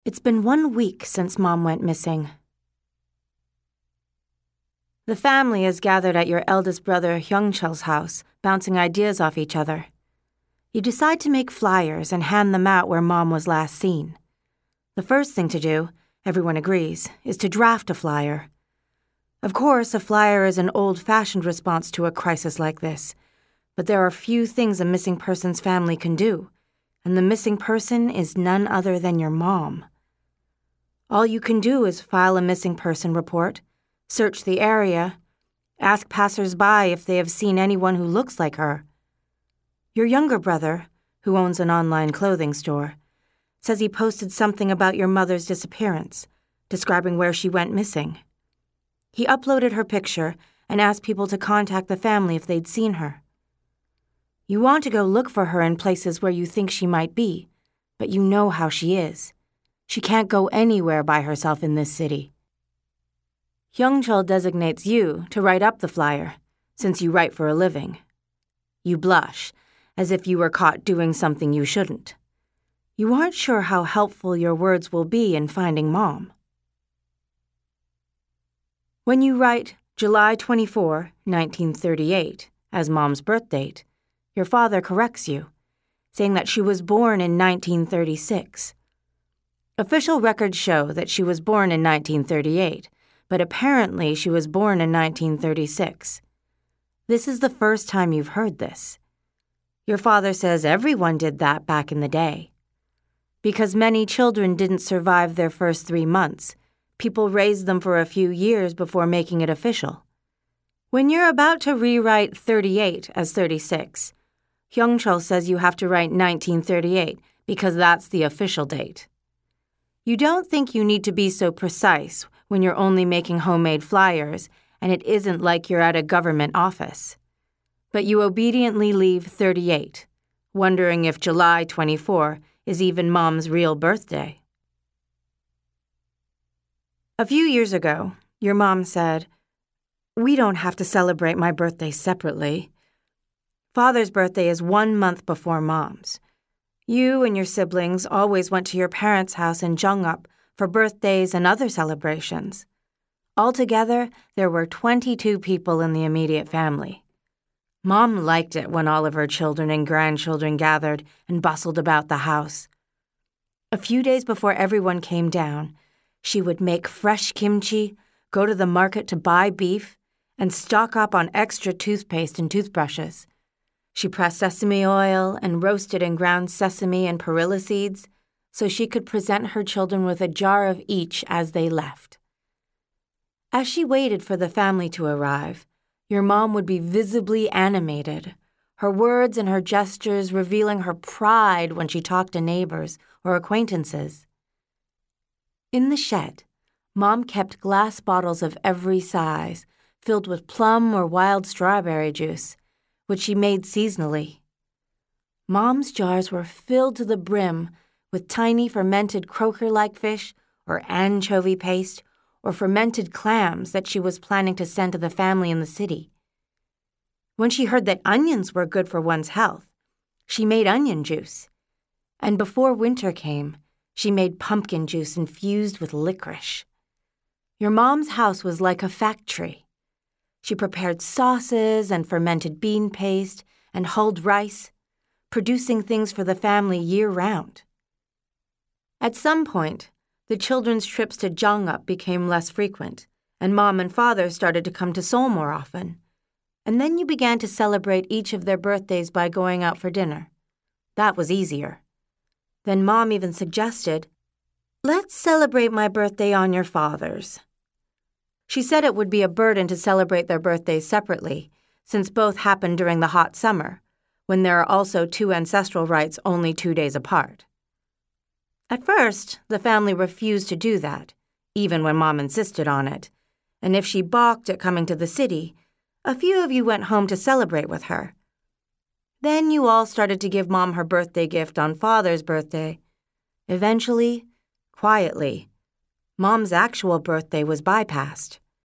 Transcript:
It's been 1 week since Mom went missing. The family is gathered at your eldest brother Hyungchol's house, bouncing ideas off each other. You decide to make flyers and hand them out where Mom was last seen. The first thing to do, everyone agrees, is to draft a flyer. Of course, a flyer is an old-fashioned response to a crisis like this, but there are few things a missing person's family can do, and the missing person is none other than your mom. All you can do is file a missing person report, search the area, ask passers-by if they have seen anyone who looks like her. Your younger brother, who owns an online clothing store, says he posted something about your mother's disappearance, describing where she went missing. He uploaded her picture and asked people to contact the family if they'd seen her. You want to go look for her in places where you think she might be, but you know how she is. She can't go anywhere by herself in this city. Hyungchol designates you to write up the flyer, since you write for a living. You blush, as if you were caught doing something you shouldn't. You aren't sure how helpful your words will be in finding Mom. When you write July 24, 1938, as Mom's birth date, your father corrects you, saying that she was born in 1936. Official records show that she was born in 1938, but apparently she was born in 1936. This is the first time you've heard this. Your father says everyone did that back in the day. Because many children didn't survive their first 3 months, people raised them for a few years before making it official. When you're about to rewrite 38 as 36, Hyungchol says you have to write 1938 because that's the official date. You don't think you need to be so precise when you're only making homemade flyers and it isn't like you're at a government office. But you obediently leave 38, wondering if July 24 is even Mom's real birthday. A few years ago, your mom said, "We don't have to celebrate my birthday separately. Father's birthday is 1 month before Mom's. You and your siblings always went to your parents' house in Jeongup for birthdays and other celebrations. Altogether, there were 22 people in the immediate family. Mom liked it when all of her children and grandchildren gathered and bustled about the house. A few days before everyone came down, she would make fresh kimchi, go to the market to buy beef, and stock up on extra toothpaste and toothbrushes. She pressed sesame oil and roasted and ground sesame and perilla seeds so she could present her children with a jar of each as they left. As she waited for the family to arrive, your mom would be visibly animated, her words and her gestures revealing her pride when she talked to neighbors or acquaintances. In the shed, Mom kept glass bottles of every size, filled with plum or wild strawberry juice, which she made seasonally. Mom's jars were filled to the brim with tiny fermented croaker-like fish or anchovy paste or fermented clams that she was planning to send to the family in the city. When she heard that onions were good for one's health, she made onion juice. And before winter came, she made pumpkin juice infused with licorice. Your mom's house was like a factory. She prepared sauces and fermented bean paste and hulled rice, producing things for the family year-round. At some point, the children's trips to Jeongup became less frequent, and Mom and Father started to come to Seoul more often. And then you began to celebrate each of their birthdays by going out for dinner. That was easier. Then Mom even suggested, "Let's celebrate my birthday on your father's." She said it would be a burden to celebrate their birthdays separately, since both happened during the hot summer, when there are also 2 ancestral rites only 2 days apart. At first, the family refused to do that, even when Mom insisted on it, and if she balked at coming to the city, a few of you went home to celebrate with her. Then you all started to give Mom her birthday gift on Father's birthday. Eventually, quietly, Mom's actual birthday was bypassed.